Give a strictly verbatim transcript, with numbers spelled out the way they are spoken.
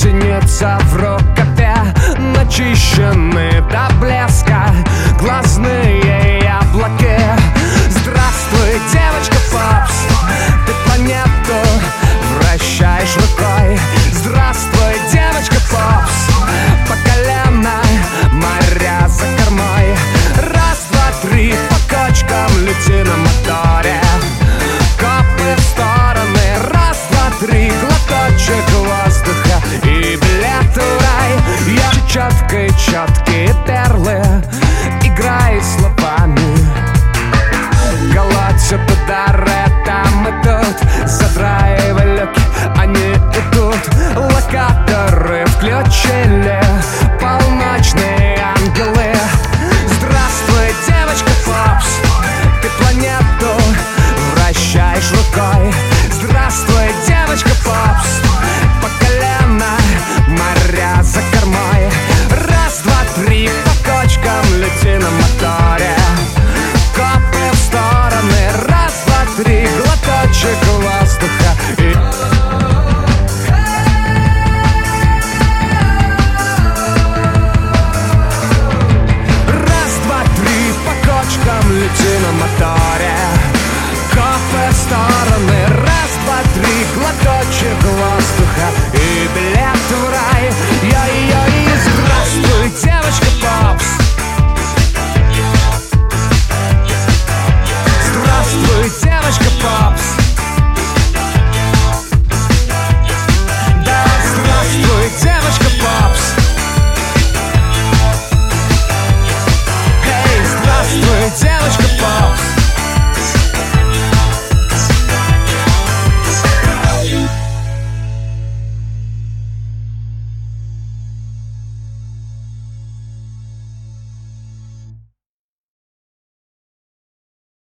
синица в рукаве, начищены до блеска глазные яблоки. Здравствуй, девочка Попс, ты планету вращаешь рукой. Здравствуй, девочка Попс, по колено, моря за кормой. Раз, два, три, по кочкам лети на моторе. Копы в стороны, раз, два, три, глоточек воздуха и билет в рай. Я четкой, четкие перлы, играй словами. Колотят удары там и тут, задраивай люки, они идут. Локаторы включили, полночные ангелы. Здравствуй, девочка Попс, ты планету вращаешь рукой. Здравствуй, девочка Попс,